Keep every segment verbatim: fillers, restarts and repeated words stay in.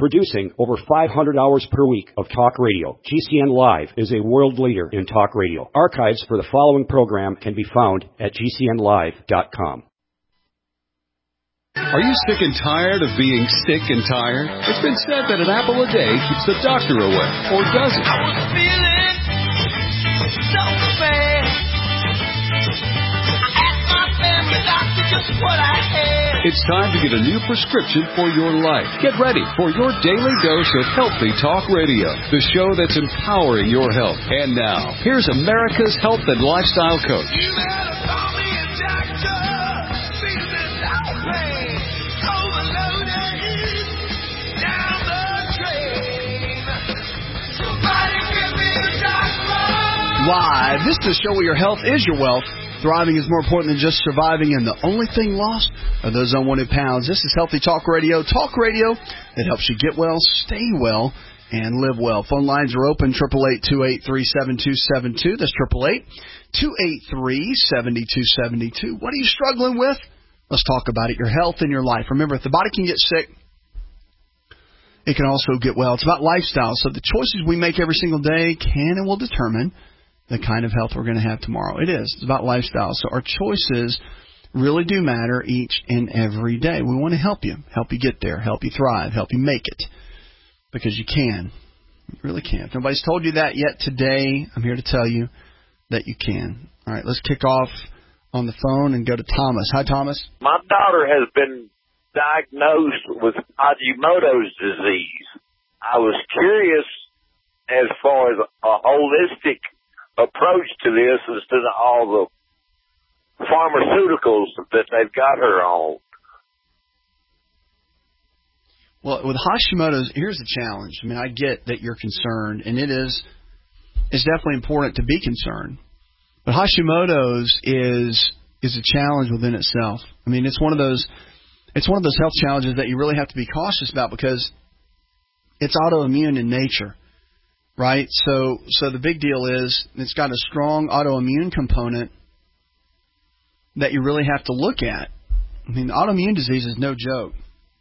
Producing over five hundred hours per week of talk radio, G C N Live is a world leader in talk radio. Archives for the following program can be found at G C N live dot com. Are you sick and tired of being sick and tired? It's been said that an apple a day keeps the doctor away, or does it? I was feeling so bad. I asked my family doctor just what I had. It's time to get a new prescription for your life. Get ready for your daily dose of Healthy Talk Radio, the show that's empowering your health. And now, here's America's health and lifestyle coach. You better call me a doctor. Business outplay. Overloaded. Down the drain. Somebody give me a doctor. Live. This is the show where your health is your wealth. Thriving is more important than just surviving, and the only thing lost are those unwanted pounds. This is Healthy Talk Radio. Talk radio that helps you get well, stay well, and live well. Phone lines are open, eight eight eight, two eight three, seven two seven two. That's eight eight eight, two eight three, seven two seven two. What are you struggling with? Let's talk about it, your health and your life. Remember, if the body can get sick, it can also get well. It's about lifestyle. So the choices we make every single day can and will determine the kind of health we're going to have tomorrow. It is. It's about lifestyle. So our choices really do matter each and every day. We want to help you, help you get there, help you thrive, help you make it, because you can. You really can. If nobody's told you that yet today, I'm here to tell you that you can. All right, let's kick off on the phone and go to Thomas. Hi, Thomas. My daughter has been diagnosed with Hashimoto's disease. I was curious as far as a holistic approach to this instead of all the pharmaceuticals that they've got her on. Well, with Hashimoto's, here's the challenge. I mean, I get that you're concerned, and it is it's definitely important to be concerned. But Hashimoto's is is a challenge within itself. I mean, it's one of those it's one of those health challenges that you really have to be cautious about because it's autoimmune in nature. Right? So so the big deal is it's got a strong autoimmune component that you really have to look at. I mean, autoimmune disease is no joke.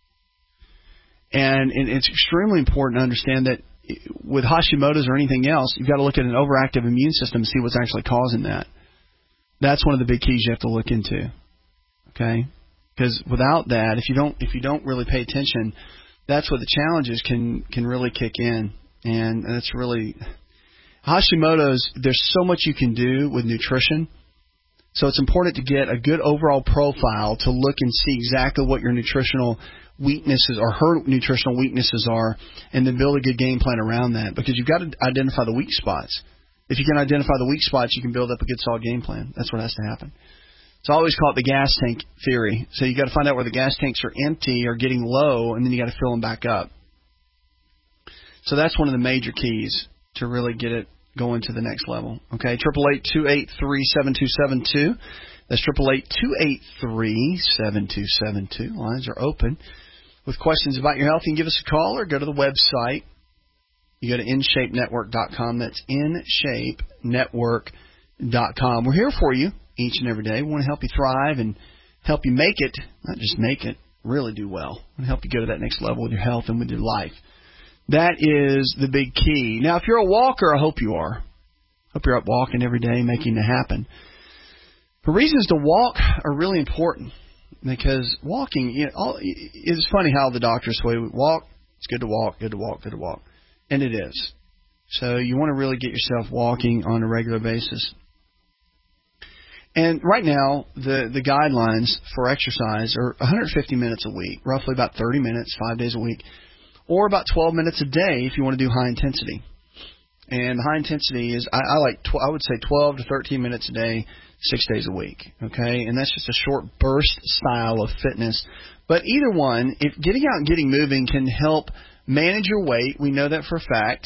And, and it's extremely important to understand that with Hashimoto's or anything else, you've got to look at an overactive immune system and see what's actually causing that. That's one of the big keys you have to look into. Okay? Because without that, if you don't if you don't really pay attention, that's where the challenges can, can really kick in. And that's really Hashimoto's. There's so much you can do with nutrition. So it's important to get a good overall profile to look and see exactly what your nutritional weaknesses or her nutritional weaknesses are, and then build a good game plan around that. Because you've got to identify the weak spots. If you can identify the weak spots, you can build up a good solid game plan. That's what has to happen. So I always call it the gas tank theory. So you got to find out where the gas tanks are empty or getting low, and then you got to fill them back up. So that's one of the major keys to really get it going to the next level. Okay, eight eight eight, two eight three, seven two seven two. That's eight eight eight, two eight three, seven two seven two. Lines are open. With questions about your health, you can give us a call or go to the website. You go to in shape network dot com. That's in shape network dot com. We're here for you each and every day. We want to help you thrive and help you make it, not just make it, really do well. We want to help you go to that next level with your health and with your life. That is the big key. Now, if you're a walker, I hope you are. Hope you're up walking every day, making it happen. The reasons to walk are really important because walking, you know, all, it's funny how the doctors say, walk, it's good to walk, good to walk, good to walk. And it is. So you want to really get yourself walking on a regular basis. And right now, the, the guidelines for exercise are one hundred fifty minutes a week, roughly about thirty minutes, five days a week. Or about twelve minutes a day if you want to do high intensity. And high intensity is, I, I like, tw- I would say twelve to thirteen minutes a day, six days a week. Okay? And that's just a short burst style of fitness. But either one, if getting out and getting moving can help manage your weight, we know that for a fact,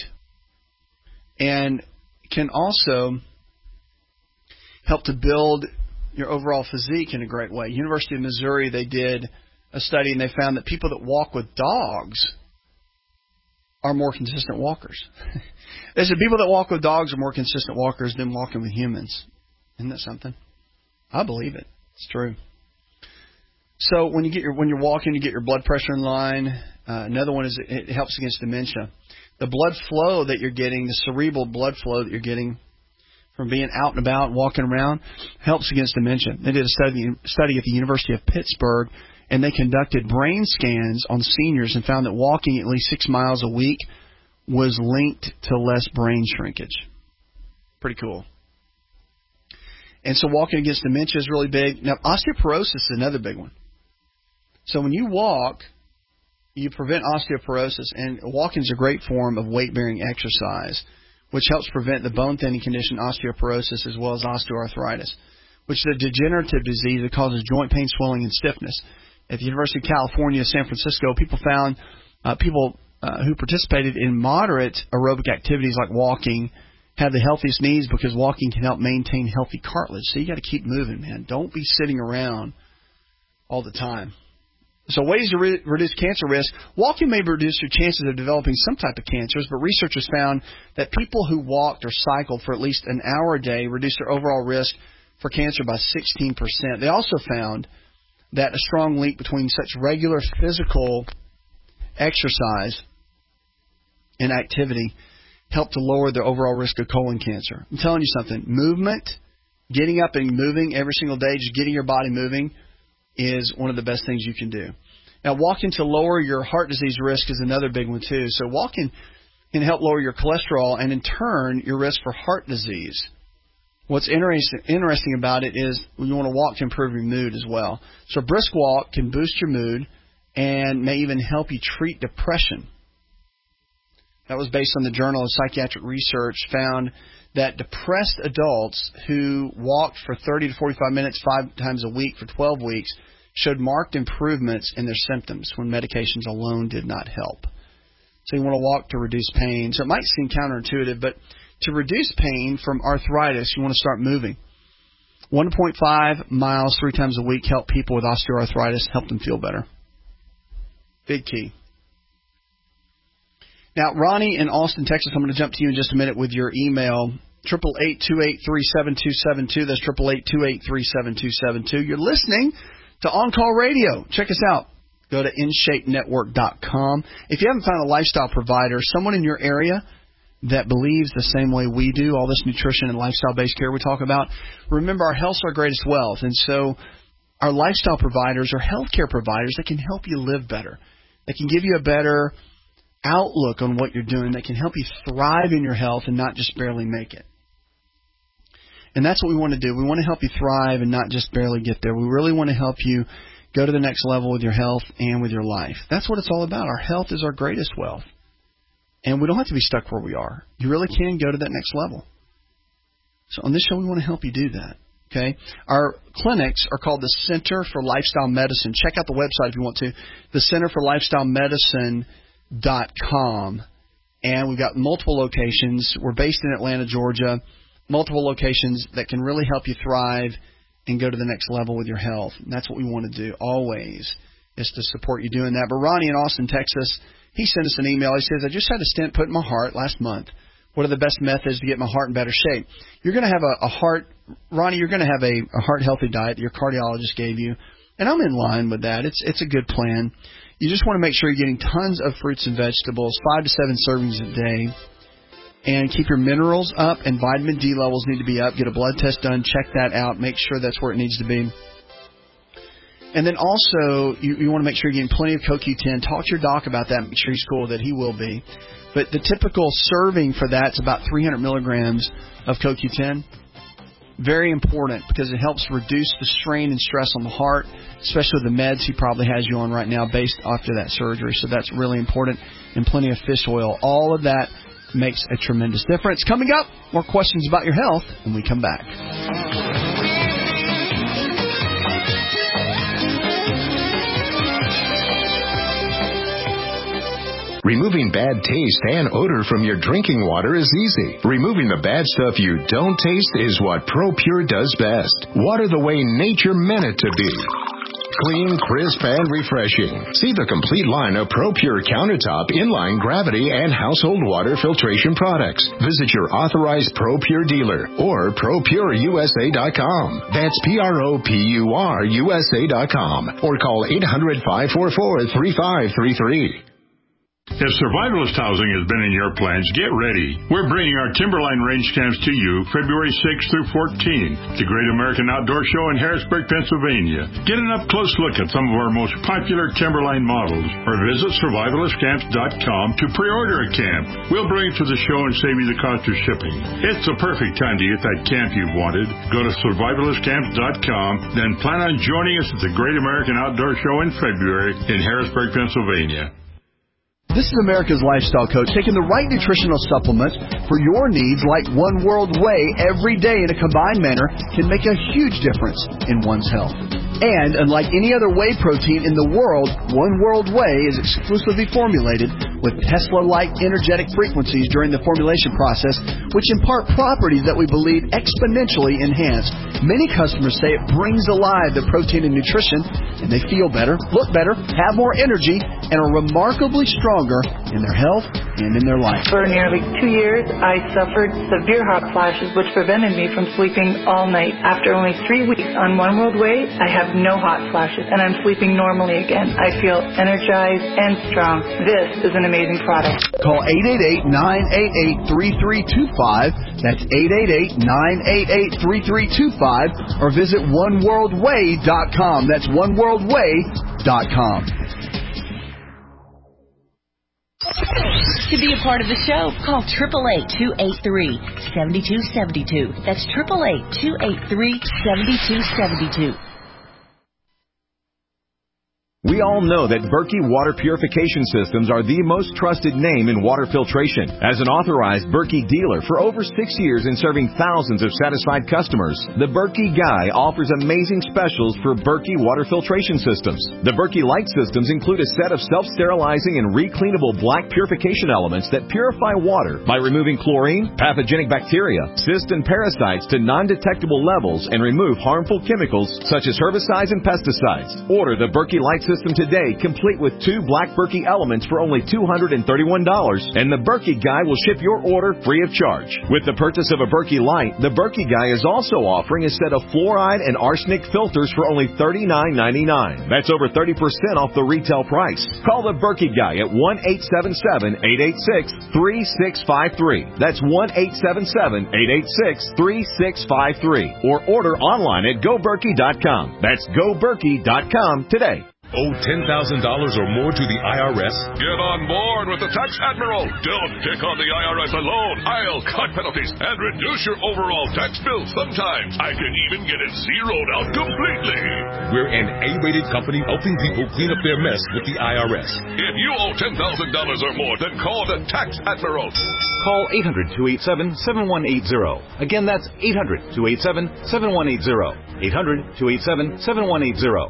and can also help to build your overall physique in a great way. University of Missouri, they did a study and they found that people that walk with dogs are more consistent walkers. They said people that walk with dogs are more consistent walkers than walking with humans. Isn't that something? I believe it. It's true. So when you get your when you're walking, you get your blood pressure in line. Uh, another one is it helps against dementia. The blood flow that you're getting, the cerebral blood flow that you're getting from being out and about, walking around, helps against dementia. They did a study, study at the University of Pittsburgh, and they conducted brain scans on seniors and found that walking at least six miles a week was linked to less brain shrinkage. Pretty cool. And so walking against dementia is really big. Now, osteoporosis is another big one. So when you walk, you prevent osteoporosis, and walking is a great form of weight-bearing exercise, which helps prevent the bone-thinning condition osteoporosis as well as osteoarthritis, which is a degenerative disease that causes joint pain, swelling, and stiffness. At the University of California, San Francisco, people found uh, people uh, who participated in moderate aerobic activities like walking had the healthiest knees because walking can help maintain healthy cartilage. So you got to keep moving, man. Don't be sitting around all the time. So ways to re- reduce cancer risk. Walking may reduce your chances of developing some type of cancers, but researchers found that people who walked or cycled for at least an hour a day reduced their overall risk for cancer by sixteen percent. They also found that a strong link between such regular physical exercise and activity helped to lower the overall risk of colon cancer. I'm telling you something. Movement, getting up and moving every single day, just getting your body moving, is one of the best things you can do. Now, walking to lower your heart disease risk is another big one, too. So walking can help lower your cholesterol and, in turn, your risk for heart disease. What's interesting, interesting about it is you want to walk to improve your mood as well. So a brisk walk can boost your mood and may even help you treat depression. That was based on the Journal of Psychiatric Research, found that depressed adults who walked for thirty to forty-five minutes five times a week for twelve weeks showed marked improvements in their symptoms when medications alone did not help. So you want to walk to reduce pain. So it might seem counterintuitive, but to reduce pain from arthritis, you want to start moving. one point five miles three times a week help people with osteoarthritis, help them feel better. Big key. Now, Ronnie in Austin, Texas, I'm going to jump to you in just a minute with your email, eight eight eight, two eight three, seven two seven two. That's eight eight eight, two eight three, seven two seven two. You're listening to On Call Radio. Check us out. Go to in shape network dot com. If you haven't found a lifestyle provider, someone in your area that believes the same way we do, all this nutrition and lifestyle-based care we talk about, remember our health's our greatest wealth. And so our lifestyle providers are healthcare providers that can help you live better. They can give you a better outlook on what you're doing that can help you thrive in your health and not just barely make it. And that's what we want to do. We want to help you thrive and not just barely get there. We really want to help you go to the next level with your health and with your life. That's what it's all about. Our health is our greatest wealth. And we don't have to be stuck where we are. You really can go to that next level. So on this show, we want to help you do that. Okay? Our clinics are called the Center for Lifestyle Medicine. Check out the website if you want to. The Center for Lifestyle Medicine dot com, and we've got multiple locations. We're based in Atlanta, Georgia. Multiple locations that can really help you thrive and go to the next level with your health. And that's what we want to do always, is to support you doing that. But Ronnie in Austin, Texas, he sent us an email. He says, I just had a stent put in my heart last month. What are the best methods to get my heart in better shape? You're going to have a, a heart, Ronnie, you're going to have a, a heart-healthy diet that your cardiologist gave you. And I'm in line with that. It's it's a good plan. You just want to make sure you're getting tons of fruits and vegetables, five to seven servings a day, and keep your minerals up and vitamin D levels need to be up. Get a blood test done. Check that out. Make sure that's where it needs to be. And then also, you, you want to make sure you're getting plenty of C O Q ten. Talk to your doc about that. Make sure he's cool that he will be. But the typical serving for that is about three hundred milligrams of C O Q ten. Very important because it helps reduce the strain and stress on the heart, especially with the meds he probably has you on right now based after that surgery. So that's really important. And plenty of fish oil. All of that makes a tremendous difference. Coming up, more questions about your health when we come back. Removing bad taste and odor from your drinking water is easy. Removing the bad stuff you don't taste is what ProPure does best. Water the way nature meant it to be. Clean, crisp, and refreshing. See the complete line of ProPure countertop, inline, gravity, and household water filtration products. Visit your authorized ProPure dealer or Pro Pure U S A dot com. That's P R O P U R U S A dot com. Or call eight hundred, five four four, three five three three. If Survivalist housing has been in your plans, get ready. We're bringing our Timberline range camps to you February sixth through fourteenth, the Great American Outdoor Show in Harrisburg, Pennsylvania. Get an up-close look at some of our most popular Timberline models, or visit survivalist camps dot com to pre-order a camp. We'll bring it to the show and save you the cost of shipping. It's the perfect time to get that camp you've wanted. Go to survivalist camps dot com, then plan on joining us at the Great American Outdoor Show in February in Harrisburg, Pennsylvania. This is America's Lifestyle Coach, taking the right nutritional supplements for your needs, like One World Whey every day in a combined manner can make a huge difference in one's health. And unlike any other whey protein in the world, One World Whey is exclusively formulated with Tesla-like energetic frequencies during the formulation process, which impart properties that we believe exponentially enhance. Many customers say it brings alive the protein and nutrition, and they feel better, look better, have more energy, and are remarkably stronger in their health and in their life. For nearly two years, I suffered severe hot flashes, which prevented me from sleeping all night. After only three weeks on One World Whey, I have no hot flashes, and I'm sleeping normally again. I feel energized and strong. This is an amazing product. Call eight eight eight, nine eight eight, three three two five. That's eight eight eight, nine eight eight, three three two five, or visit one world whey dot com. That's one world whey dot com. To be a part of the show, call eight eight eight, two eight three, seven two seven two. That's eight eight eight, two eight three, seven two seven two. We all know that Berkey Water Purification Systems are the most trusted name in water filtration. As an authorized Berkey dealer for over six years and serving thousands of satisfied customers, the Berkey Guy offers amazing specials for Berkey Water Filtration Systems. The Berkey Light Systems include a set of self-sterilizing and recleanable black purification elements that purify water by removing chlorine, pathogenic bacteria, cysts, and parasites to non-detectable levels and remove harmful chemicals such as herbicides and pesticides. Order the Berkey Light System today, complete with two black Berkey elements for only two hundred thirty-one dollars, and the Berkey Guy will ship your order free of charge. With the purchase of a Berkey Light, the Berkey Guy is also offering a set of fluoride and arsenic filters for only thirty-nine ninety-nine. That's over thirty percent off the retail price. Call the Berkey Guy at one eight seven seven, eight eight six, three six five three. That's one eight seven seven, eight eight six, three six five three. Or order online at go berkey dot com. That's go berkey dot com today. Owe ten thousand dollars or more to the I R S? Get on board with the Tax Admiral. Don't take on the I R S alone. I'll cut penalties and reduce your overall tax bill. Sometimes I can even get it zeroed out completely. We're an A-rated company helping people clean up their mess with the I R S. If you owe ten thousand dollars or more, then call the Tax Admiral. Call eight hundred, two eight seven, seven one eight zero. Again, that's eight hundred, two eight seven, seven one eight zero. eight hundred, two eight seven, seven one eight zero.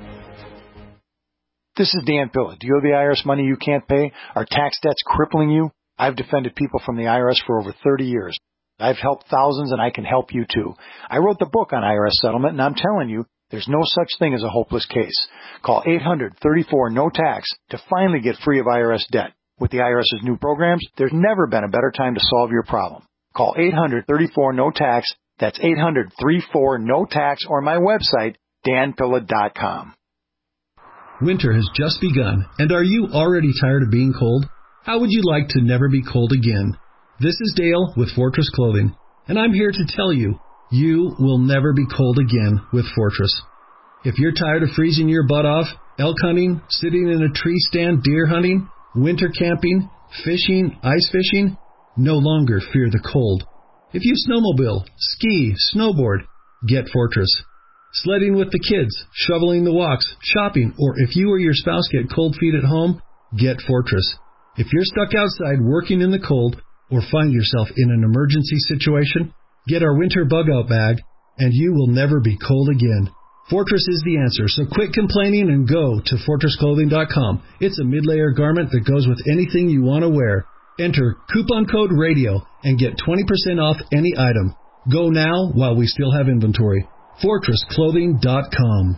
This is Dan Pilla. Do you owe the I R S money you can't pay? Are tax debts crippling you? I've defended people from the I R S for over thirty years. I've helped thousands, and I can help you too. I wrote the book on I R S settlement, and I'm telling you, there's no such thing as a hopeless case. Call eight hundred, thirty-four, no tax to finally get free of I R S debt. With the IRS's new programs, there's never been a better time to solve your problem. Call eight hundred, thirty-four, no tax. That's eight hundred, thirty-four, no tax, or my website, dan pilla dot com. Winter has just begun, and are you already tired of being cold? How would you like to never be cold again? This is Dale with Fortress Clothing, and I'm here to tell you, you will never be cold again with Fortress. If you're tired of freezing your butt off, elk hunting, sitting in a tree stand deer hunting, winter camping, fishing, ice fishing, no longer fear the cold. If you snowmobile, ski, snowboard, get Fortress. Sledding with the kids, shoveling the walks, shopping, or if you or your spouse get cold feet at home, get Fortress. If you're stuck outside working in the cold or find yourself in an emergency situation, get our winter bug-out bag, and you will never be cold again. Fortress is the answer, so quit complaining and go to fortress clothing dot com. It's a mid-layer garment that goes with anything you want to wear. Enter coupon code RADIO and get twenty percent off any item. Go now while we still have inventory. fortress clothing dot com.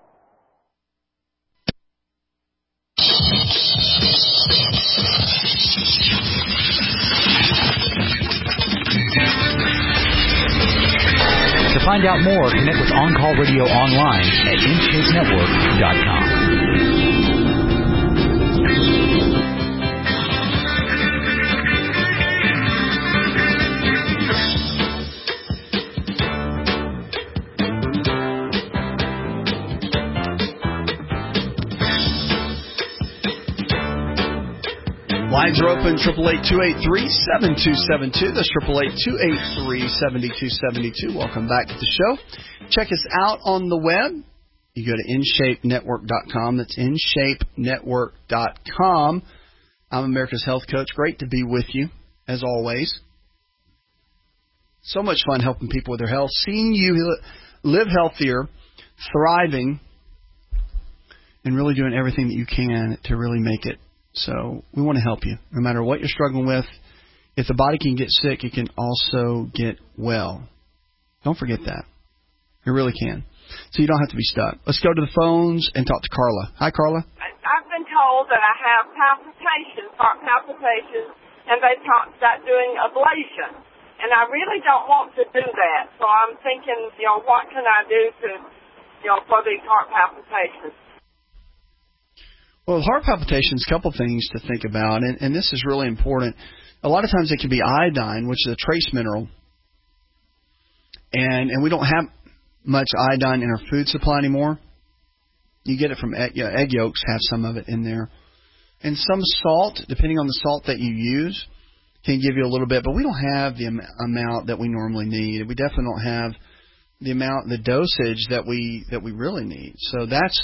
To find out more, connect with On Call Radio online at inshape network dot com. Lines are open, triple eight, two eight three, seven two seven two. That's triple eight, two eight three, seven two seven two. Welcome back to the show. Check us out on the web. You go to in shape network dot com. That's in shape network dot com. I'm America's Health Coach. Great to be with you, as always. So much fun helping people with their health, seeing you live healthier, thriving, and really doing everything that you can to really make it. So we want to help you, no matter what you're struggling with. If the body can get sick, it can also get well. Don't forget that. It really can. So you don't have to be stuck. Let's go to the phones and talk to Carla. Hi, Carla. I've been told that I have palpitations, heart palpitations, and they talked about doing ablation. And I really don't want to do that. So I'm thinking, you know, what can I do to, you know, for these heart palpitations? Well, heart palpitations, a couple things to think about, and, and this is really important. A lot of times it can be iodine, which is a trace mineral, and and we don't have much iodine in our food supply anymore. You get it from egg, you know, egg yolks, have some of it in there. And some salt, depending on the salt that you use, can give you a little bit, but we don't have the am- amount that we normally need. We definitely don't have the amount, the dosage that we that we really need. So that's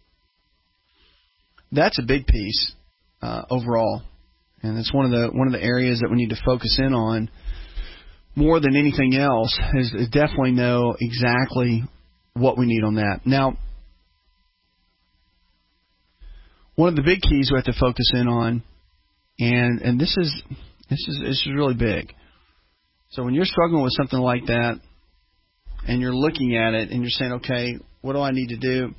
That's a big piece uh, overall, and it's one of the one of the areas that we need to focus in on more than anything else. Is, is definitely know exactly what we need on that. Now, one of the big keys we have to focus in on, and and this is this is this is really big. So when you're struggling with something like that, and you're looking at it, and you're saying, okay, what do I need to do?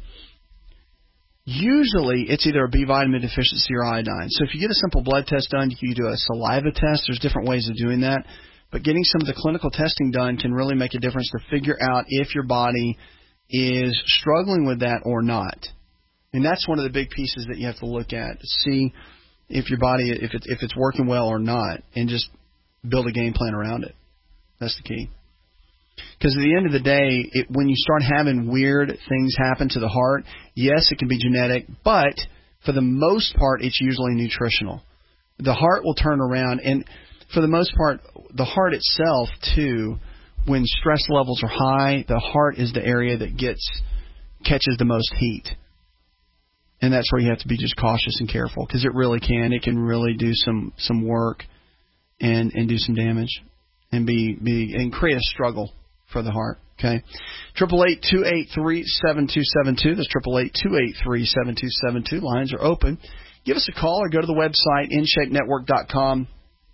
Usually, it's either a B vitamin deficiency or iodine. So if you get a simple blood test done, you can do a saliva test. There's different ways of doing that. But getting some of the clinical testing done can really make a difference to figure out if your body is struggling with that or not. And that's one of the big pieces that you have to look at to see if your body, if it's, if it's working well or not, and just build a game plan around it. That's the key. Because at the end of the day, it, when you start having weird things happen to the heart, yes, it can be genetic, but for the most part, it's usually nutritional. The heart will turn around, and for the most part, the heart itself, too, when stress levels are high, the heart is the area that gets catches the most heat. And that's where you have to be just cautious and careful, because it really can. It can really do some, some work and, and do some damage and be, be and create a struggle for the heart. Okay, triple eight two eight three seven two seven two. That's triple eight two eight three seven two seven two. Lines are open. Give us a call or go to the website in shape network dot com.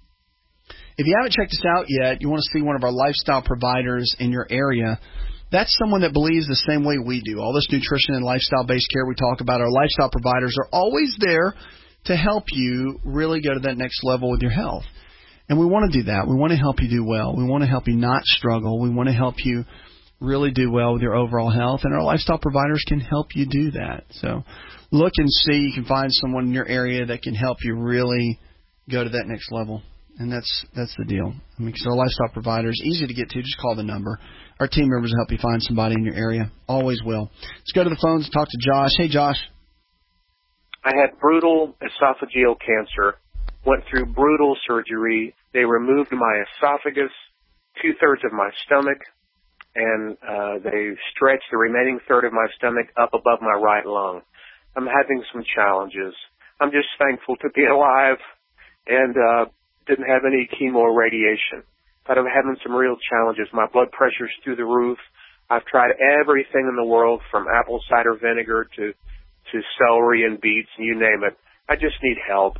If you haven't checked us out yet, you want to see one of our lifestyle providers in your area. That's someone that believes the same way we do. All this nutrition and lifestyle based care we talk about, our lifestyle providers are always there to help you really go to that next level with your health. And we want to do that. We want to help you do well. We want to help you not struggle. We want to help you really do well with your overall health. And our lifestyle providers can help you do that. So look and see. You can find someone in your area that can help you really go to that next level. And that's that's the deal. I mean, because our lifestyle providers, easy to get to. Just call the number. Our team members will help you find somebody in your area. Always will. Let's go to the phones and talk to Josh. Hey, Josh. I had brutal esophageal cancer. Went through brutal surgery. They removed my esophagus, two-thirds of my stomach, and uh, they stretched the remaining third of my stomach up above my right lung. I'm having some challenges. I'm just thankful to be alive and uh, didn't have any chemo or radiation. But I'm having some real challenges. My blood pressure's through the roof. I've tried everything in the world from apple cider vinegar to, to celery and beets, you name it. I just need help.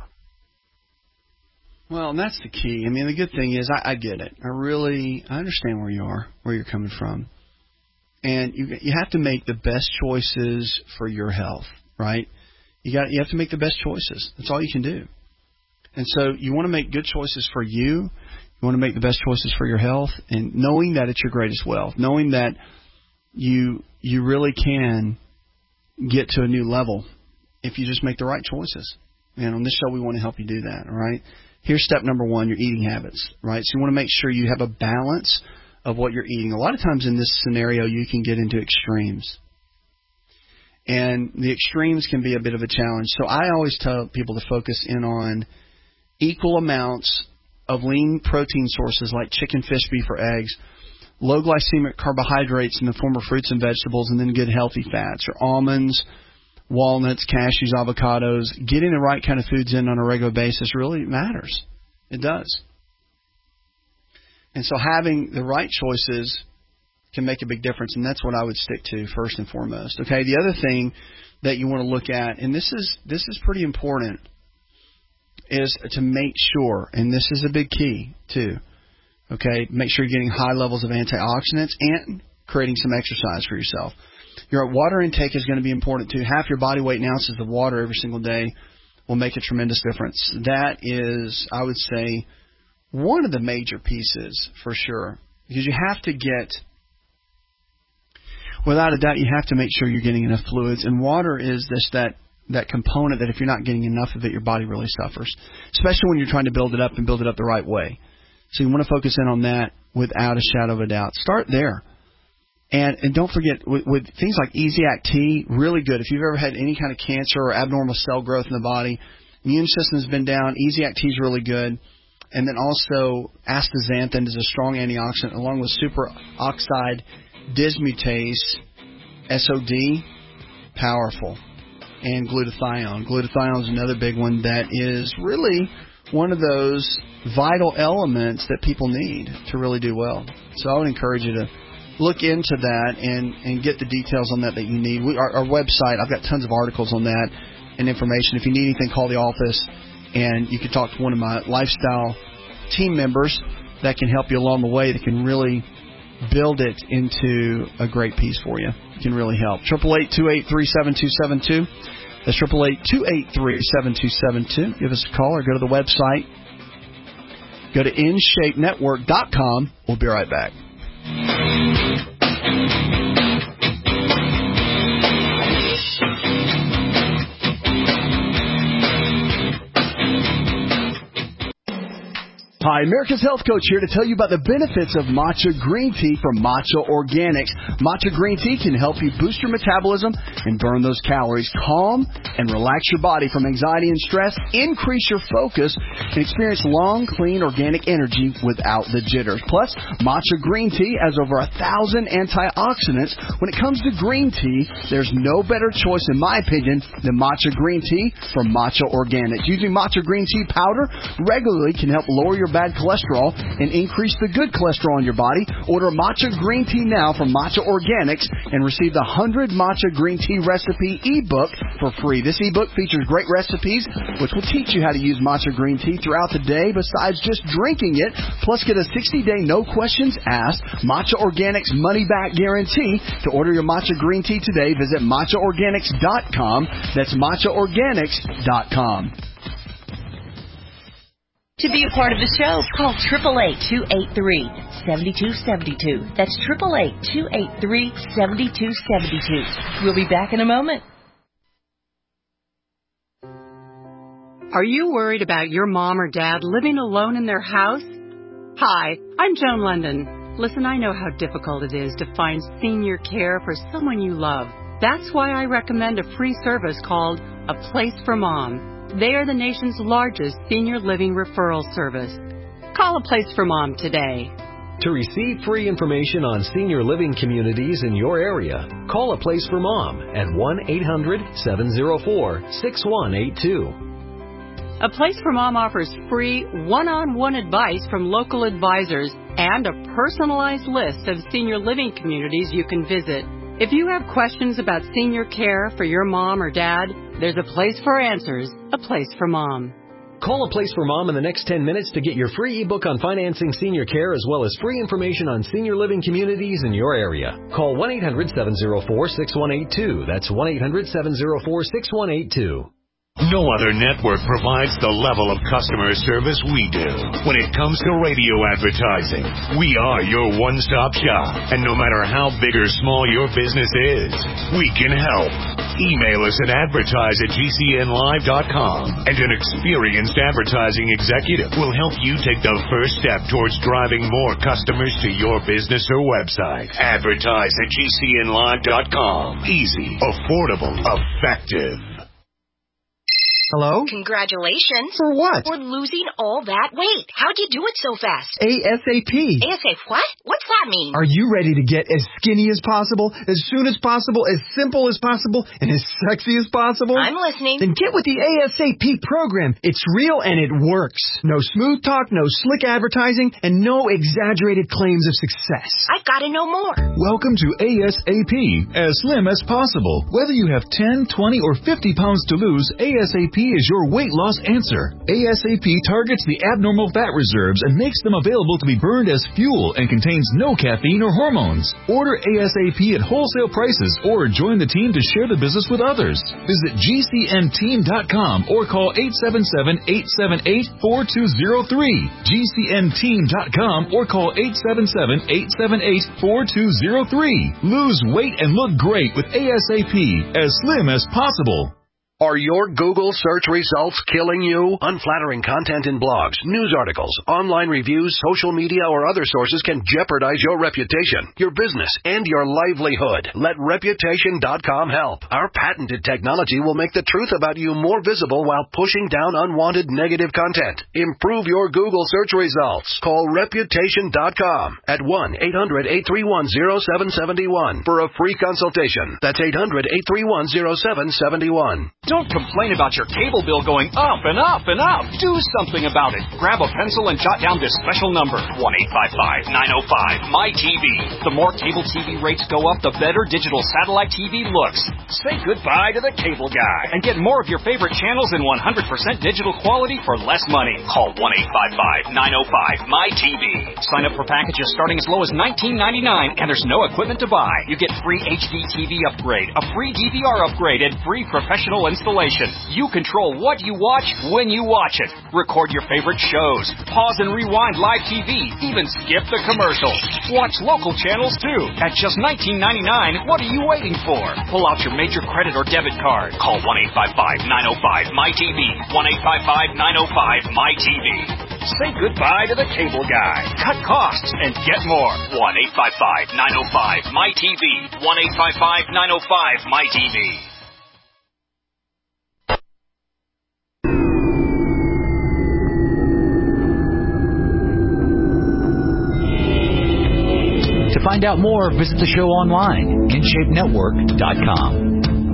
Well, and that's the key. I mean, the good thing is I, I get it. I really I understand where you are, where you're coming from. And you you have to make the best choices for your health, right? You got you have to make the best choices. That's all you can do. And so you want to make good choices for you. You want to make the best choices for your health, and knowing that it's your greatest wealth, knowing that you you really can get to a new level if you just make the right choices. And on this show, we want to help you do that, all right? Here's step number one, your eating habits, right? So you want to make sure you have a balance of what you're eating. A lot of times in this scenario, you can get into extremes. And the extremes can be a bit of a challenge. So I always tell people to focus in on equal amounts of lean protein sources like chicken, fish, beef, or eggs, low glycemic carbohydrates in the form of fruits and vegetables, and then good healthy fats, or almonds, walnuts, cashews, avocados. Getting the right kind of foods in on a regular basis really matters. It does. And so having the right choices can make a big difference, and that's what I would stick to first and foremost. Okay, the other thing that you want to look at, and this is this is pretty important, is to make sure, and this is a big key too, okay, make sure you're getting high levels of antioxidants and creating some exercise for yourself. Your water intake is going to be important too. Half your body weight in ounces of water every single day will make a tremendous difference. That is, I would say, one of the major pieces for sure, because you have to get, without a doubt, you have to make sure you're getting enough fluids, and water is this that that component that if you're not getting enough of it, your body really suffers, especially when you're trying to build it up and build it up the right way. So you want to focus in on that without a shadow of a doubt. Start there. And and don't forget, with, with things like Easy-Act T, really good. If you've ever had any kind of cancer or abnormal cell growth in the body, immune system's been down, Easy-Act T is really good. And then also astaxanthin is a strong antioxidant, along with superoxide dismutase, S O D, powerful. And glutathione. Glutathione is another big one that is really one of those vital elements that people need to really do well. So I would encourage you to look into that and, and get the details on that that you need. We, our, our website, I've got tons of articles on that and information. If you need anything, call the office, and you can talk to one of my lifestyle team members that can help you along the way, that can really build it into a great piece for you. It can really help. eight eight eight, two eight three, seven two seven two. That's eight eight eight, two eight three, seven two seven two. Give us a call or go to the website. Go to in shape network dot com. We'll be right back. Hi, America's Health Coach here to tell you about the benefits of matcha green tea from Matcha Organics. Matcha green tea can help you boost your metabolism and burn those calories, calm and relax your body from anxiety and stress, increase your focus, and experience long, clean, organic energy without the jitters. Plus, matcha green tea has over a thousand antioxidants. When it comes to green tea, there's no better choice, in my opinion, than matcha green tea from Matcha Organics. Using matcha green tea powder regularly can help lower your bad cholesterol and increase the good cholesterol in your body. Order matcha green tea now from Matcha Organics and receive the one hundred Matcha Green Tea Recipe ebook for free. This ebook features great recipes which will teach you how to use matcha green tea throughout the day besides just drinking it. Plus, get a sixty-day no questions asked Matcha Organics money back guarantee. To order your matcha green tea today, visit matcha organics dot com. That's matcha organics dot com. To be a part of the show, call eight eight eight, two eight three, seven two seven two. That's eight eight eight, two eight three, seven two seven two. We'll be back in a moment. Are you worried about your mom or dad living alone in their house? Hi, I'm Joan London. Listen, I know how difficult it is to find senior care for someone you love. That's why I recommend a free service called A Place for Mom. They are the nation's largest senior living referral service. Call A Place for Mom today. To receive free information on senior living communities in your area, call A Place for Mom at one eight hundred, seven oh four, six one eight two. A Place for Mom offers free one-on-one advice from local advisors and a personalized list of senior living communities you can visit. If you have questions about senior care for your mom or dad, there's a place for answers, A Place for Mom. Call A Place for Mom in the next ten minutes to get your free ebook on financing senior care as well as free information on senior living communities in your area. Call one eight hundred, seven oh four, six one eight two. That's one eight hundred, seven oh four, six one eight two. No other network provides the level of customer service we do. When it comes to radio advertising, we are your one-stop shop. And no matter how big or small your business is, we can help. Email us at advertise at G C N live dot com, and an experienced advertising executive will help you take the first step towards driving more customers to your business or website. Advertise at G C N live dot com. Easy, affordable, effective. Hello? Congratulations. For what? For losing all that weight. How'd you do it so fast? ASAP. ASAP what? What's that mean? Are you ready to get as skinny as possible, as soon as possible, as simple as possible, and as sexy as possible? I'm listening. Then get with the ASAP program. It's real and it works. No smooth talk, no slick advertising, and no exaggerated claims of success. I've got to know more. Welcome to ASAP, as slim as possible. Whether you have ten, twenty, or fifty pounds to lose, ASAP is your weight loss answer. ASAP targets the abnormal fat reserves and makes them available to be burned as fuel and contains no caffeine or hormones. Order ASAP at wholesale prices or join the team to share the business with others. Visit G C M team dot com or call eight seven seven, eight seven eight, four two zero three. G C M team dot com or call eight seven seven, eight seven eight, four two zero three. Lose weight and look great with ASAP, as slim as possible. Are your Google search results killing you? Unflattering content in blogs, news articles, online reviews, social media, or other sources can jeopardize your reputation, your business, and your livelihood. Let Reputation dot com help. Our patented technology will make the truth about you more visible while pushing down unwanted negative content. Improve your Google search results. Call Reputation dot com at one eight hundred, eight three one, zero seven seven one for a free consultation. That's eight hundred, eight three one, zero seven seven one. Don't complain about your cable bill going up and up and up. Do something about it. Grab a pencil and jot down this special number, one eight five five, nine oh five, M Y T V. The more cable T V rates go up, the better digital satellite T V looks. Say goodbye to the cable guy and get more of your favorite channels in one hundred percent digital quality for less money. Call one eight five five, nine oh five, M Y T V. Sign up for packages starting as low as nineteen ninety-nine, and there's no equipment to buy. You get free H D T V upgrade, a free D V R upgrade, and free professional installation. You control what you watch when you watch it. Record your favorite shows. Pause and rewind live T V. Even skip the commercials. Watch local channels too. At just nineteen ninety-nine, what are you waiting for? Pull out your major credit or debit card. Call one eight five five, nine oh five, M Y T V. one eight five five, nine oh five, M Y T V. Say goodbye to the cable guy. Cut costs and get more. one eight five five, nine oh five, M Y T V. one eight five five, nine oh five, M Y T V. To find out more, visit the show online, in shape network dot com.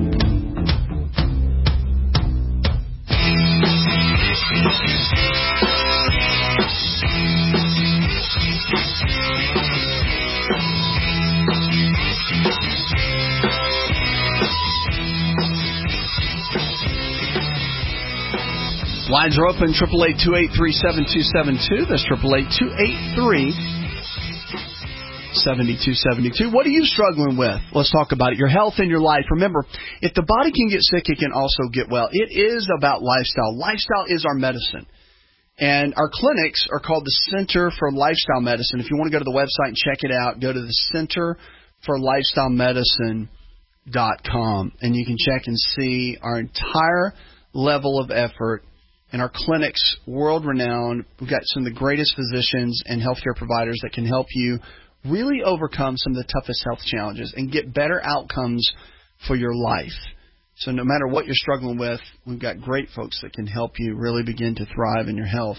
Lines are open, eight eight eight, two eight three, seven two seven two. That's eight eight eight, two eight three, seven two seven two. What are you struggling with? Let's talk about it. Your health and your life. Remember, if the body can get sick, it can also get well. It is about lifestyle. Lifestyle is our medicine. And our clinics are called the Center for Lifestyle Medicine. If you want to go to the website and check it out, go to the Center for Lifestyle Medicine dot com, and you can check and see our entire level of effort. And our clinics, world-renowned. We've got some of the greatest physicians and healthcare providers that can help you really overcome some of the toughest health challenges and get better outcomes for your life. So no matter what you're struggling with, we've got great folks that can help you really begin to thrive in your health.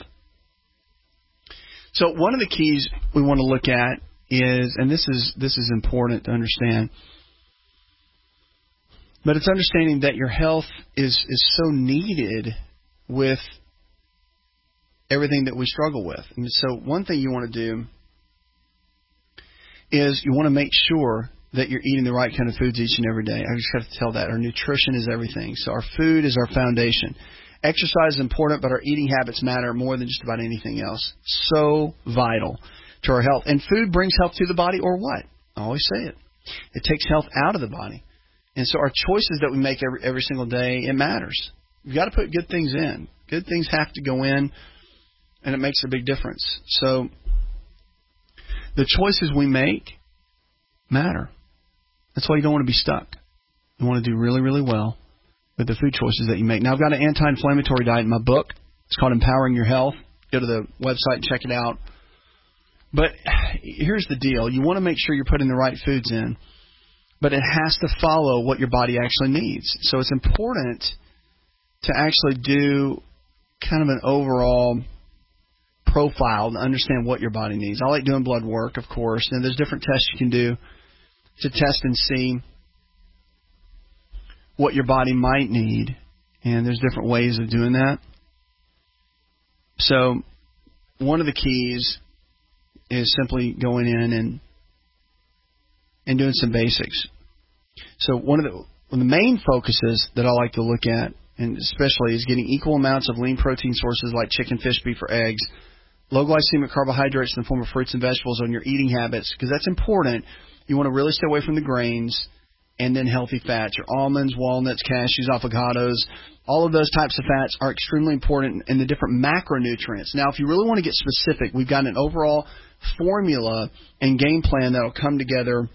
So one of the keys we want to look at is, and this is this is important to understand, but it's understanding that your health is, is so needed with everything that we struggle with. And so one thing you want to do is you want to make sure that you're eating the right kind of foods each and every day. I just have to tell that. Our nutrition is everything. So our food is our foundation. Exercise is important, but our eating habits matter more than just about anything else. So vital to our health. And food brings health to the body, or what? I always say it. It takes health out of the body. And so our choices that we make every, every single day, it matters. You've got to put good things in. Good things have to go in, and it makes a big difference. So the choices we make matter. That's why you don't want to be stuck. You want to do really, really well with the food choices that you make. Now, I've got an anti-inflammatory diet in my book. It's called Empowering Your Health. Go to the website and check it out. But here's the deal. You want to make sure you're putting the right foods in, but it has to follow what your body actually needs. So it's important to actually do kind of an overall profile to understand what your body needs. I like doing blood work, of course, and there's different tests you can do to test and see what your body might need, and there's different ways of doing that. So one of the keys is simply going in and and doing some basics. So one of the one of the main focuses that I like to look at, and especially, is getting equal amounts of lean protein sources like chicken, fish, beef, or eggs, low glycemic carbohydrates in the form of fruits and vegetables on your eating habits, because that's important. You want to really stay away from the grains, and then healthy fats. Your almonds, walnuts, cashews, avocados, all of those types of fats are extremely important in the different macronutrients. Now, if you really want to get specific, we've got an overall formula and game plan that will come together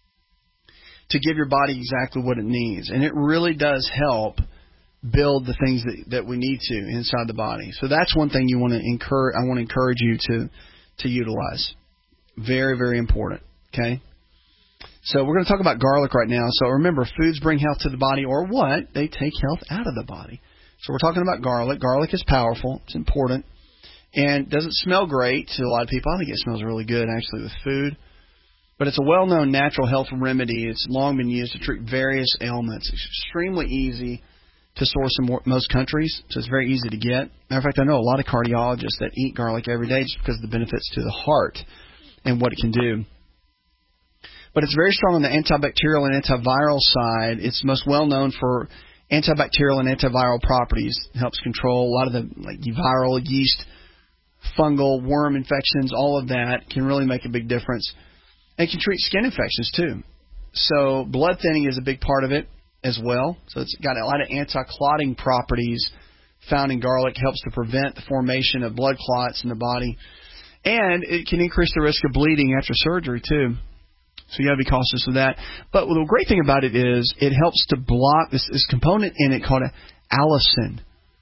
to give your body exactly what it needs. And it really does help build the things that, that we need to inside the body. So that's one thing you want to encourage. I want to encourage you to to utilize. Very, very important. Okay. So we're going to talk about garlic right now. So remember, foods bring health to the body, or what? They take health out of the body. So we're talking about garlic. Garlic is powerful. It's important. And doesn't smell great to a lot of people. I think it smells really good, actually, with food. But it's a well-known natural health remedy. It's long been used to treat various ailments. It's extremely easy to source in most countries, so it's very easy to get. Matter of fact, I know a lot of cardiologists that eat garlic every day just because of the benefits to the heart and what it can do. But it's very strong on the antibacterial and antiviral side. It's most well known for antibacterial and antiviral properties. It helps control a lot of the like viral, yeast, fungal, worm infections. All of that can really make a big difference. And it can treat skin infections too. So blood thinning is a big part of it as well. So it's got a lot of anti-clotting properties found in garlic. Helps to prevent the formation of blood clots in the body. And it can increase the risk of bleeding after surgery too. So you got to be cautious of that. But the great thing about it is it helps to block this, this component in it called allicin.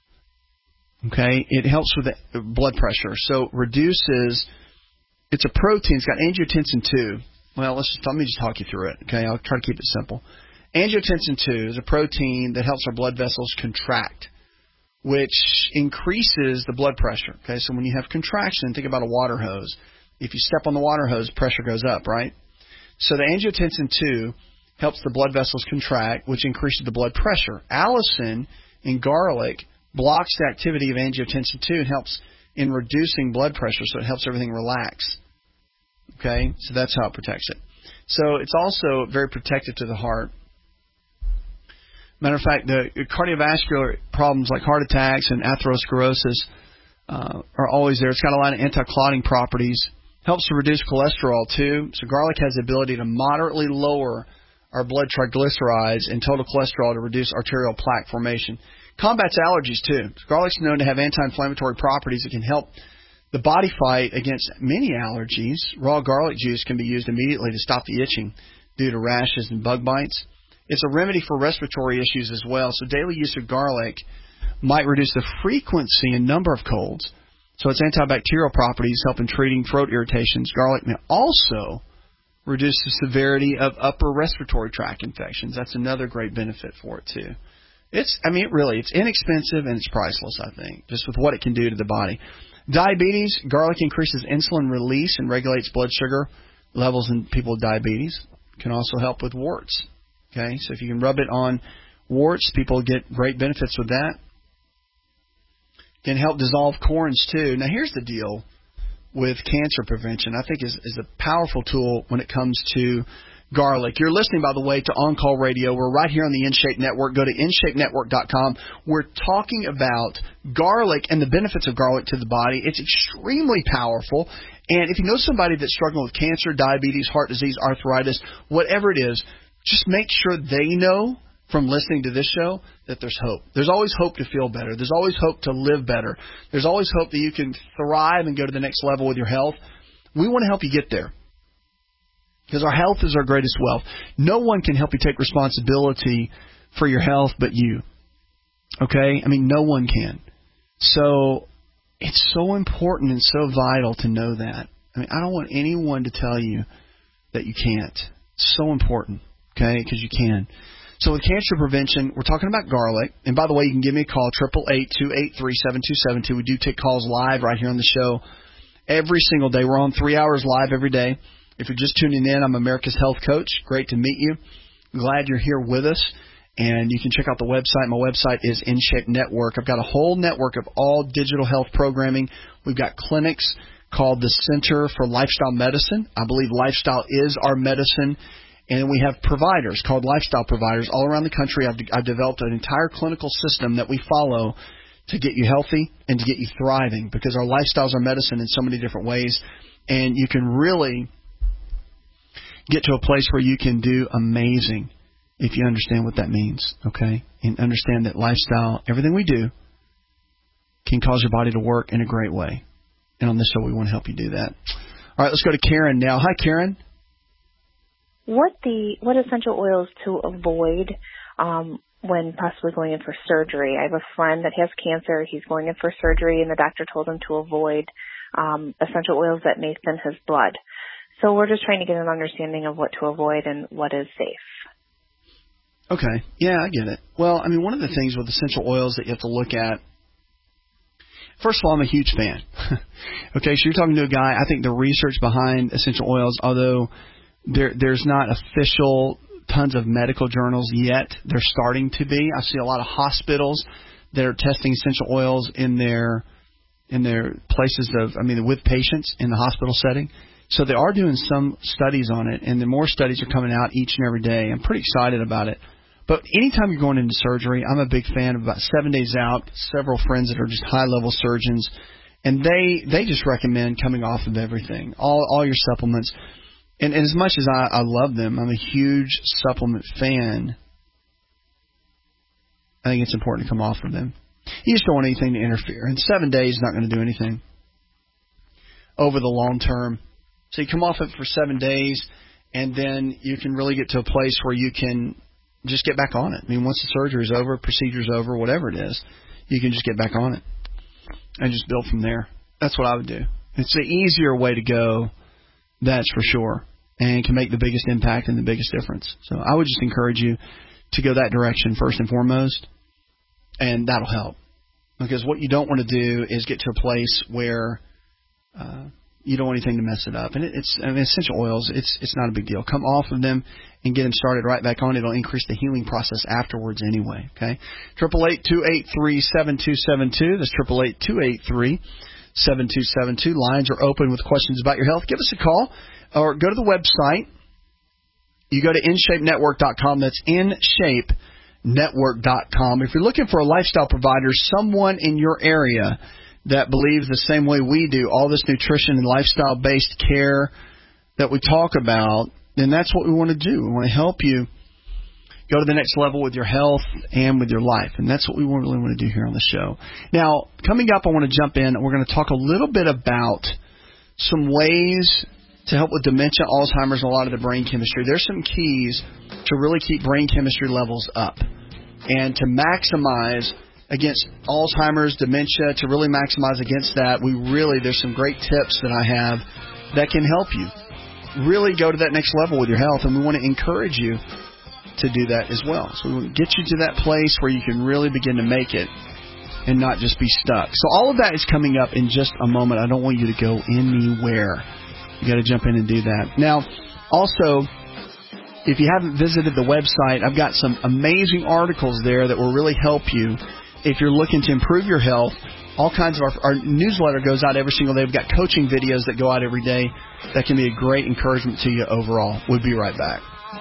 Okay, it helps with the blood pressure. So reduces. It's a protein. It's got angiotensin two. Well, let's just, let me just talk you through it. Okay, I'll try to keep it simple. Angiotensin two is a protein that helps our blood vessels contract, which increases the blood pressure. Okay, so when you have contraction, think about a water hose. If you step on the water hose, pressure goes up, right? So the angiotensin two helps the blood vessels contract, which increases the blood pressure. Allicin in garlic blocks the activity of angiotensin two and helps in reducing blood pressure, so it helps everything relax. Okay, so that's how it protects it. So it's also very protective to the heart. Matter of fact, the cardiovascular problems like heart attacks and atherosclerosis uh, are always there. It's got a lot of anti-clotting properties. Helps to reduce cholesterol, too. So garlic has the ability to moderately lower our blood triglycerides and total cholesterol to reduce arterial plaque formation. Combats allergies, too. So garlic's known to have anti-inflammatory properties that can help the body fight against many allergies. Raw garlic juice can be used immediately to stop the itching due to rashes and bug bites. It's a remedy for respiratory issues as well. So daily use of garlic might reduce the frequency and number of colds. So its antibacterial properties help in treating throat irritations. Garlic may also reduce the severity of upper respiratory tract infections. That's another great benefit for it, too. It's, I mean, really, it's inexpensive and it's priceless, I think, just with what it can do to the body. Diabetes, garlic increases insulin release and regulates blood sugar levels in people with diabetes. It can also help with warts. Okay, so if you can rub it on warts, people get great benefits with that. Can help dissolve corns, too. Now, here's the deal with cancer prevention. I think is, is a powerful tool when it comes to garlic. You're listening, by the way, to On Call Radio. We're right here on the InShape Network. Go to in shape network dot com. We're talking about garlic and the benefits of garlic to the body. It's extremely powerful. And if you know somebody that's struggling with cancer, diabetes, heart disease, arthritis, whatever it is, just make sure they know from listening to this show that there's hope. There's always hope to feel better. There's always hope to live better. There's always hope that you can thrive and go to the next level with your health. We want to help you get there because our health is our greatest wealth. No one can help you take responsibility for your health but you. Okay? I mean, no one can. So it's so important and so vital to know that. I mean, I don't want anyone to tell you that you can't. It's so important, okay, because you can. So with cancer prevention, we're talking about garlic. And by the way, you can give me a call, eight eight eight, two eight three, seven two seven two. We do take calls live right here on the show every single day. We're on three hours live every day. If you're just tuning in, I'm America's Health Coach. Great to meet you. Glad you're here with us. And you can check out the website. My website is InShape Network. I've got a whole network of all digital health programming. We've got clinics called the Center for Lifestyle Medicine. I believe lifestyle is our medicine. And we have providers called lifestyle providers all around the country. I've, I've developed an entire clinical system that we follow to get you healthy and to get you thriving, because our lifestyles are medicine in so many different ways. And you can really get to a place where you can do amazing if you understand what that means, okay? And understand that lifestyle, everything we do, can cause your body to work in a great way. And on this show, we want to help you do that. All right, let's go to Karen now. Hi, Karen. What the what essential oils to avoid um, when possibly going in for surgery? I have a friend that has cancer. He's going in for surgery, and the doctor told him to avoid um, essential oils that may thin his blood. So we're just trying to get an understanding of what to avoid and what is safe. Okay. Yeah, I get it. Well, I mean, one of the things with essential oils that you have to look at, first of all, I'm a huge fan. Okay, so you're talking to a guy, I think the research behind essential oils, although there there's not official tons of medical journals yet, they're starting to be. I see a lot of hospitals that are testing essential oils in their in their places of, I mean, with patients in the hospital setting. So they are doing some studies on it, and the more studies are coming out each and every day. I'm pretty excited about it. But anytime you're going into surgery, I'm a big fan of about seven days out, several friends that are just high-level surgeons, and they they just recommend coming off of everything, all all your supplements. And, and as much as I, I love them, I'm a huge supplement fan, I think it's important to come off of them. You just don't want anything to interfere. And seven days is not going to do anything over the long term. So you come off it for seven days, and then you can really get to a place where you can just get back on it. I mean, once the surgery is over, procedure is over, whatever it is, you can just get back on it and just build from there. That's what I would do. It's the easier way to go, that's for sure, and can make the biggest impact and the biggest difference. So I would just encourage you to go that direction first and foremost, and that'll help. Because what you don't want to do is get to a place where uh, you don't want anything to mess it up. And it, it's I mean, essential oils, it's it's not a big deal. Come off of them and get them started right back on. It'll increase the healing process afterwards anyway. Okay, triple eight two eight three seven two seven two. That's triple eight two eight three seven two seven two. Lines are open with questions about your health. Give us a call or go to the website. You go to in shape network dot com. That's in shape network dot com. If you're looking for a lifestyle provider, someone in your area that believes the same way we do, all this nutrition and lifestyle-based care that we talk about, then that's what we want to do. We want to help you go to the next level with your health and with your life, and that's what we really want to do here on the show. Now, coming up, I want to jump in. We're going to talk a little bit about some ways to help with dementia, Alzheimer's, and a lot of the brain chemistry. There's some keys to really keep brain chemistry levels up and to maximize against Alzheimer's, dementia, to really maximize against that. We really, there's some great tips that I have that can help you really go to that next level with your health, and we want to encourage you to do that as well. So we want to get you to that place where you can really begin to make it and not just be stuck. So all of that is coming up in just a moment. I don't want you to go anywhere. You got to jump in and do that. Now, also, if you haven't visited the website, I've got some amazing articles there that will really help you if you're looking to improve your health. All kinds of our, our newsletter goes out every single day. We've got coaching videos that go out every day that can be a great encouragement to you overall. We'll be right back.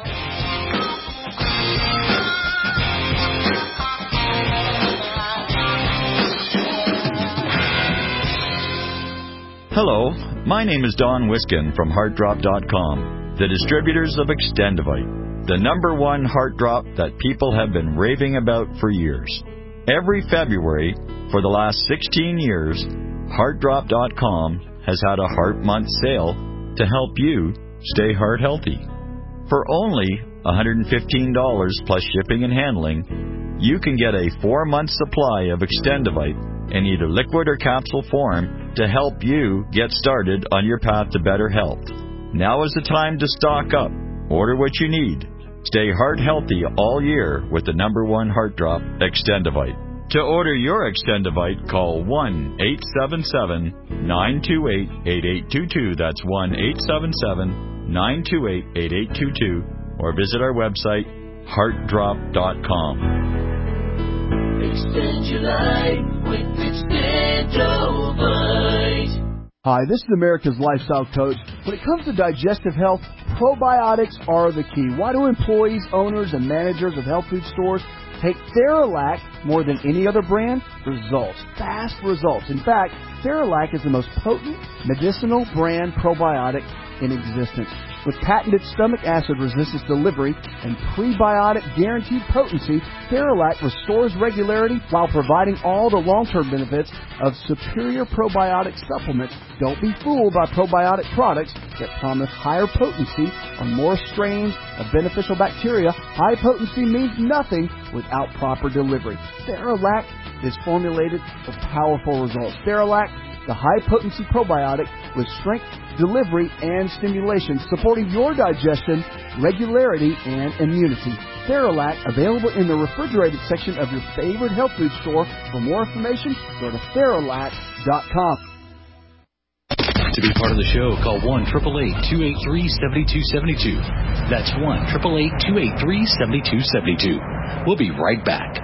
Hello, my name is Don Wiskin from heart drop dot com, the distributors of Extendivite, the number one heart drop that people have been raving about for years. Every February for the last sixteen years, heart drop dot com has had a Heart Month sale to help you stay heart healthy. For only one hundred fifteen dollars plus shipping and handling, you can get a four-month supply of Extendivite in either liquid or capsule form to help you get started on your path to better health. Now is the time to stock up. Order what you need. Stay heart healthy all year with the number one heart drop, Extendivite. To order your Extendivite, call one eight seven seven, nine two eight, eight eight two two. That's one eight seven seven, nine two eight, eight eight two two. Or visit our website, heart drop dot com. Extend your life with Extendivite. Hi, this is America's Lifestyle Coach. When it comes to digestive health, probiotics are the key. Why do employees, owners, and managers of health food stores take Theralac more than any other brand? Results. Fast results. In fact, Theralac is the most potent medicinal brand probiotic in existence. With patented stomach acid resistance delivery and prebiotic guaranteed potency, Theralac restores regularity while providing all the long-term benefits of superior probiotic supplements. Don't be fooled by probiotic products that promise higher potency or more strains of beneficial bacteria. High potency means nothing without proper delivery. Theralac is formulated for powerful results. Theralac, the high-potency probiotic with strength, delivery, and stimulation, supporting your digestion, regularity, and immunity. Theralac, available in the refrigerated section of your favorite health food store. For more information, go to Theralac dot com. To be part of the show, call one eight eight eight, two eight three, seven two seven two. That's one eight eight eight, two eight three, seven two seven two. We'll be right back.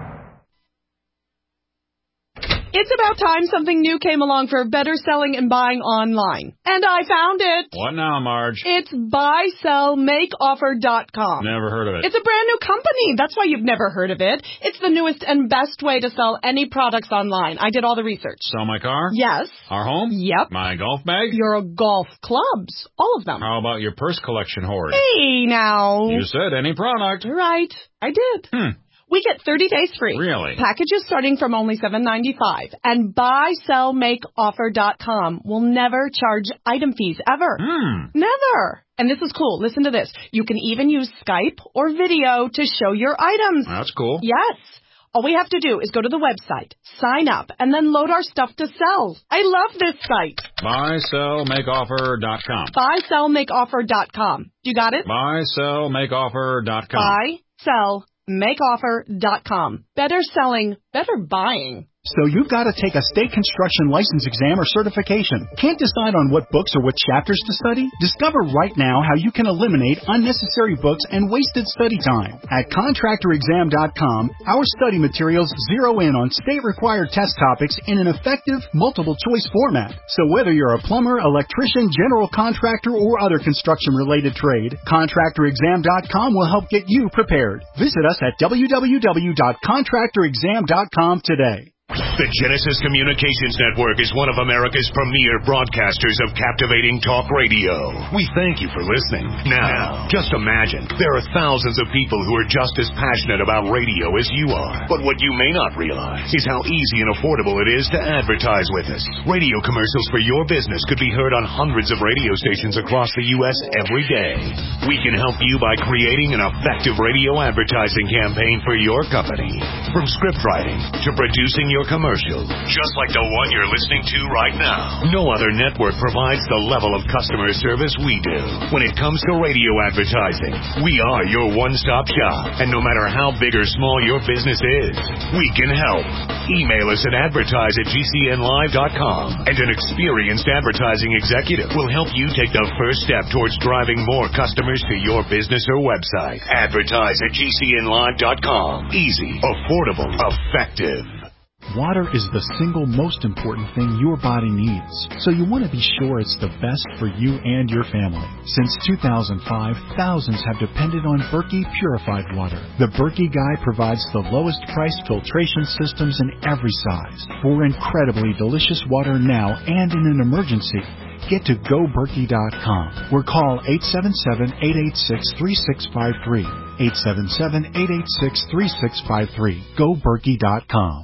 It's about time something new came along for better selling and buying online. And I found it. What now, Marge? It's buy sell make offer dot com. Never heard of it. It's a brand new company. That's why you've never heard of it. It's the newest and best way to sell any products online. I did all the research. Sell my car? Yes. Our home? Yep. My golf bag? Your golf clubs. All of them. How about your purse collection hoard? Hey, now. You said any product. Right. I did. Hmm. We get thirty days free. Really? Packages starting from only seven ninety-five. And buy sell make offer dot com will never charge item fees ever. Hmm. Never. And this is cool. Listen to this. You can even use Skype or video to show your items. That's cool. Yes. All we have to do is go to the website, sign up, and then load our stuff to sell. I love this site. buy sell make offer dot com. buy sell make offer dot com. You got it? buy sell make offer dot com. buy sell make offer dot com. Better selling, better buying. So you've got to take a state construction license exam or certification. Can't decide on what books or what chapters to study? Discover right now how you can eliminate unnecessary books and wasted study time. At contractor exam dot com, our study materials zero in on state-required test topics in an effective, multiple-choice format. So whether you're a plumber, electrician, general contractor, or other construction-related trade, contractor exam dot com will help get you prepared. Visit us at w w w dot contractor exam dot com today. The Genesis Communications Network is one of America's premier broadcasters of captivating talk radio. We thank you for listening. Now, just imagine, there are thousands of people who are just as passionate about radio as you are. But what you may not realize is how easy and affordable it is to advertise with us. Radio commercials for your business could be heard on hundreds of radio stations across the U S every day. We can help you by creating an effective radio advertising campaign for your company. From script writing to producing your commercial, just like the one you're listening to right now. No other network provides the level of customer service we do. When it comes to radio advertising, we are your one-stop shop. And no matter how big or small your business is, we can help. Email us at advertise at g c n live dot com, and an experienced advertising executive will help you take the first step towards driving more customers to your business or website. Advertise at g c n live dot com. Easy, affordable, effective. Water is the single most important thing your body needs, so you want to be sure it's the best for you and your family. Since two thousand five, thousands have depended on Berkey purified water. The Berkey Guy provides the lowest priced filtration systems in every size for incredibly delicious water now and in an emergency. Get to go berkey dot com or call eight seven seven, eight eight six, three six five three. eight seven seven, eight eight six, three six five three. go berkey dot com.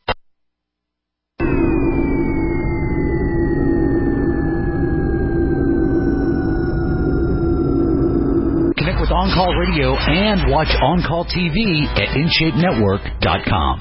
Connect with On Call Radio and watch On Call T V at in shape network dot com.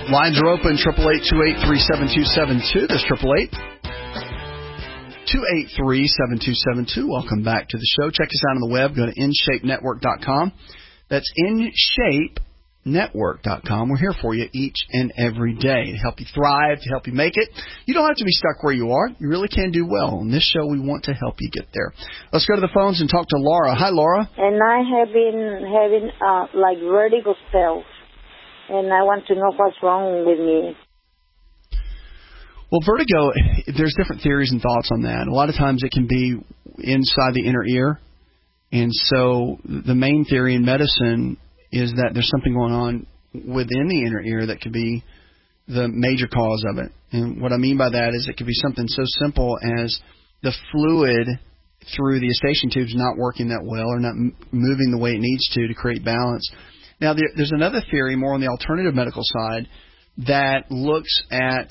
Lines are open, eight eight eight, two eight three, seven two seven two. That's eight eight eight, two eight three, seven two seven two. Welcome back to the show. Check us out on the web. Go to in shape network dot com. That's in shape network dot com. We're here for you each and every day to help you thrive, to help you make it. You don't have to be stuck where you are. You really can do well. On this show, we want to help you get there. Let's go to the phones and talk to Laura. Hi, Laura. And I have been having uh, like vertigo spells, and I want to know what's wrong with me. Well, vertigo, there's different theories and thoughts on that. A lot of times it can be inside the inner ear. And so the main theory in medicine is that there's something going on within the inner ear that could be the major cause of it. And what I mean by that is it could be something so simple as the fluid through the eustachian tubes not working that well or not m- moving the way it needs to to create balance. Now, there, there's another theory more on the alternative medical side that looks at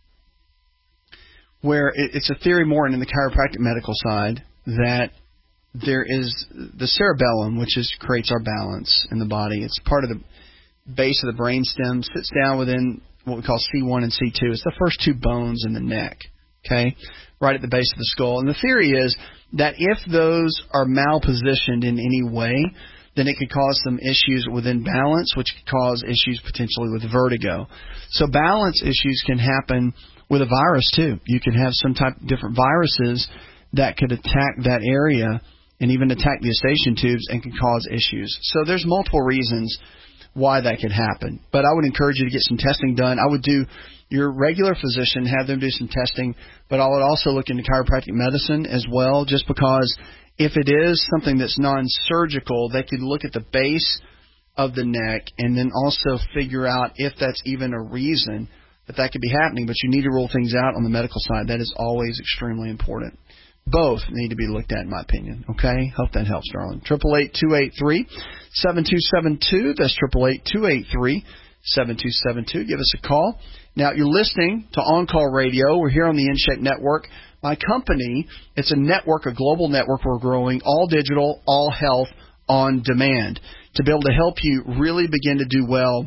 where it, it's a theory more in the chiropractic medical side that there is the cerebellum, which is creates our balance in the body. It's part of the base of the brainstem, sits down within what we call C one and C two. It's the first two bones in the neck, okay, right at the base of the skull. And the theory is that if those are malpositioned in any way, then it could cause some issues within balance, which could cause issues potentially with vertigo. So balance issues can happen with a virus too. You can have some type of different viruses that could attack that area and even attack the eustachian tubes and can cause issues. So there's multiple reasons why that could happen. But I would encourage you to get some testing done. I would do your regular physician, have them do some testing, but I would also look into chiropractic medicine as well, just because if it is something that's non-surgical, they could look at the base of the neck and then also figure out if that's even a reason that that could be happening. But you need to rule things out on the medical side. That is always extremely important. Both need to be looked at, in my opinion. Okay? Hope that helps, darling. eight eight eight, two eight three, seven two seven two. That's eight eight eight, two eight three, seven two seven two. Give us a call. Now, you're listening to On Call Radio. We're here on the InShape Network. My company, it's a network, a global network we're growing, all digital, all health, on demand, to be able to help you really begin to do well.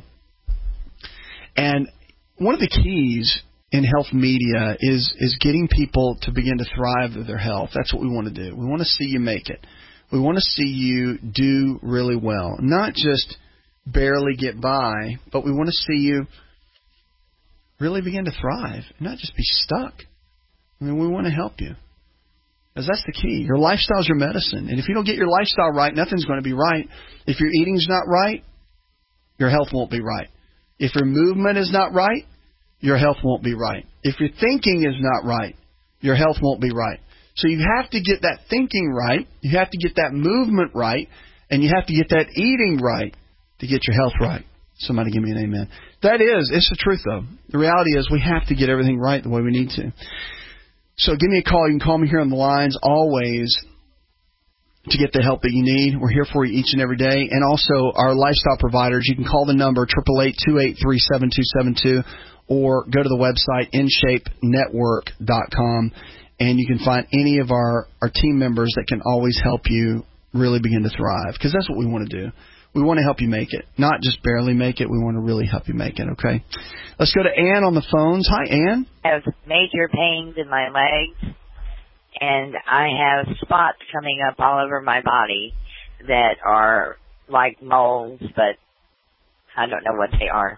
And one of the keys in health media is is getting people to begin to thrive with their health. That's what we want to do. We want to see you make it. We want to see you do really well, not just barely get by, but we want to see you really begin to thrive, not just be stuck. I mean, we want to help you, because that's the key. Your lifestyle is your medicine, and if you don't get your lifestyle right, nothing's going to be right. If your eating's not right, your health won't be right. If your movement is not right, your health won't be right. If your thinking is not right, your health won't be right. So you have to get that thinking right, you have to get that movement right, and you have to get that eating right to get your health right. Somebody give me an amen. That is, it's the truth though. The reality is we have to get everything right the way we need to. So give me a call. You can call me here on the lines always to get the help that you need. We're here for you each and every day. And also our lifestyle providers, you can call the number eight eight eight, two eight three, seven two seven two or go to the website in shape network dot com, and you can find any of our, our team members that can always help you really begin to thrive, because that's what we want to do. We want to help you make it, not just barely make it. We want to really help you make it, okay? Let's go to Ann on the phones. Hi, Ann. I have major pains in my legs, and I have spots coming up all over my body that are like moles, but I don't know what they are.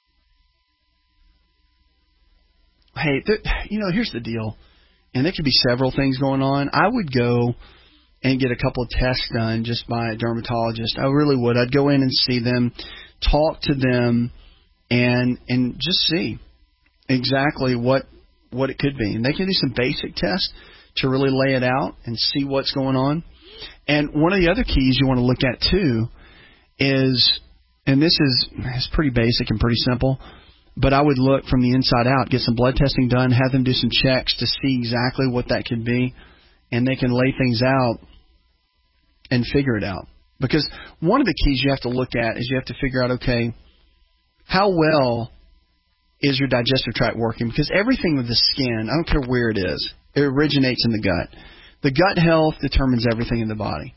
Hey, th- you know, here's the deal, and there could be several things going on. I would go and get a couple of tests done just by a dermatologist. I really would. I'd go in and see them, talk to them, and and just see exactly what what it could be. And they can do some basic tests to really lay it out and see what's going on. And one of the other keys you want to look at too is, and this is it's pretty basic and pretty simple, but I would look from the inside out, get some blood testing done, have them do some checks to see exactly what that could be, and they can lay things out and figure it out. Because one of the keys you have to look at is you have to figure out, okay, how well is your digestive tract working? Because everything with the skin, I don't care where it is, it originates in the gut. The gut health determines everything in the body.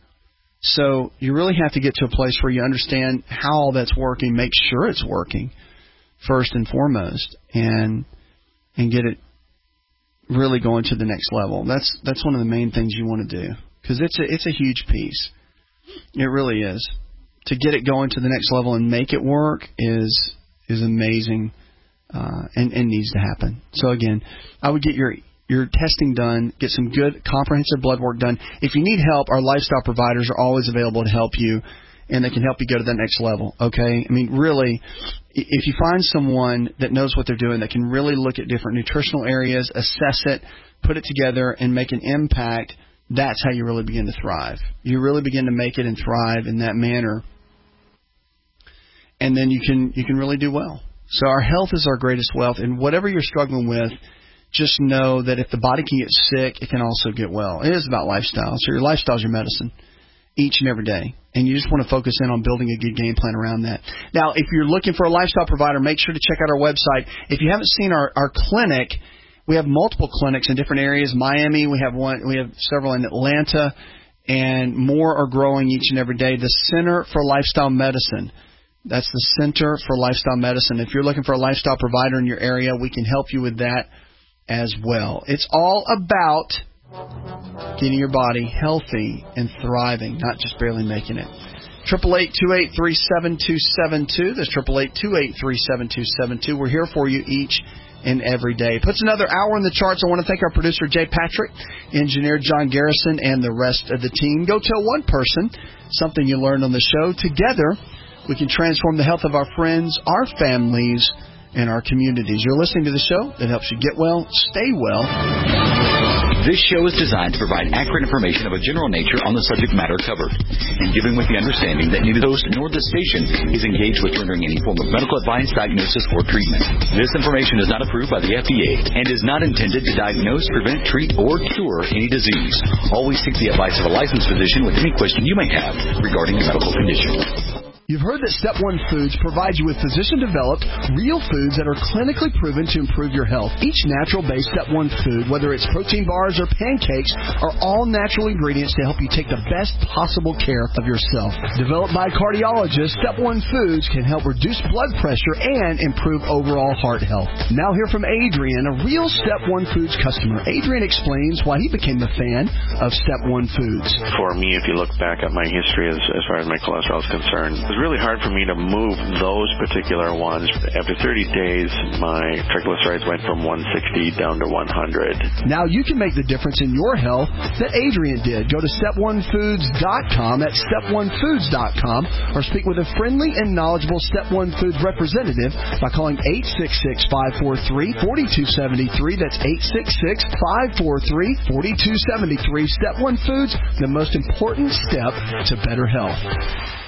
So you really have to get to a place where you understand how all that's working, make sure it's working, first and foremost, and and get it really going to the next level. That's that's one of the main things you want to do, because it's a it's a huge piece. It really is. To get it going to the next level and make it work is is amazing, uh, and and needs to happen. So again, I would get your your testing done, get some good comprehensive blood work done. If you need help, our lifestyle providers are always available to help you, and they can help you go to that next level. Okay, I mean, really, if you find someone that knows what they're doing, that can really look at different nutritional areas, assess it, put it together, and make an impact, that's how you really begin to thrive. You really begin to make it and thrive in that manner, and then you can you can really do well. So our health is our greatest wealth, and whatever you're struggling with, just know that if the body can get sick, it can also get well. It is about lifestyle. So your lifestyle is your medicine each and every day. And you just want to focus in on building a good game plan around that. Now, if you're looking for a lifestyle provider, make sure to check out our website. If you haven't seen our, our clinic, we have multiple clinics in different areas. Miami, we have one, we have several in Atlanta, and more are growing each and every day. The Center for Lifestyle Medicine. That's the Center for Lifestyle Medicine. If you're looking for a lifestyle provider in your area, we can help you with that as well. It's all about getting your body healthy and thriving, not just barely making it. Triple eight two eight three seven two seven two. That's triple eight two eight three seven two seven two. We're here for you each and every day. Puts another hour in the charts. I want to thank our producer Jay Patrick, engineer John Garrison, and the rest of the team. Go tell one person something you learned on the show. Together, we can transform the health of our friends, our families, and our communities. You're listening to the show that helps you get well, stay well. This show is designed to provide accurate information of a general nature on the subject matter covered, and given with the understanding that neither the host nor the station is engaged with rendering any form of medical advice, diagnosis, or treatment. This information is not approved by the F D A and is not intended to diagnose, prevent, treat, or cure any disease. Always seek the advice of a licensed physician with any question you may have regarding a medical condition. You've heard that Step One Foods provides you with physician-developed, real foods that are clinically proven to improve your health. Each natural-based Step One food, whether it's protein bars or pancakes, are all natural ingredients to help you take the best possible care of yourself. Developed by cardiologists, Step One Foods can help reduce blood pressure and improve overall heart health. Now hear from Adrian, a real Step One Foods customer. Adrian explains why he became a fan of Step One Foods. For me, if you look back at my history as, as far as my cholesterol is concerned, it was really hard for me to move those particular ones. After thirty days, my triglycerides went from one sixty down to one hundred. Now you can make the difference in your health that Adrian did. Go to step one foods dot com. That's step one foods dot com. Or speak with a friendly and knowledgeable Step One Foods representative by calling eight six six, five four three, four two seven three. That's eight six six, five four three, four two seven three. Step One Foods, the most important step to better health.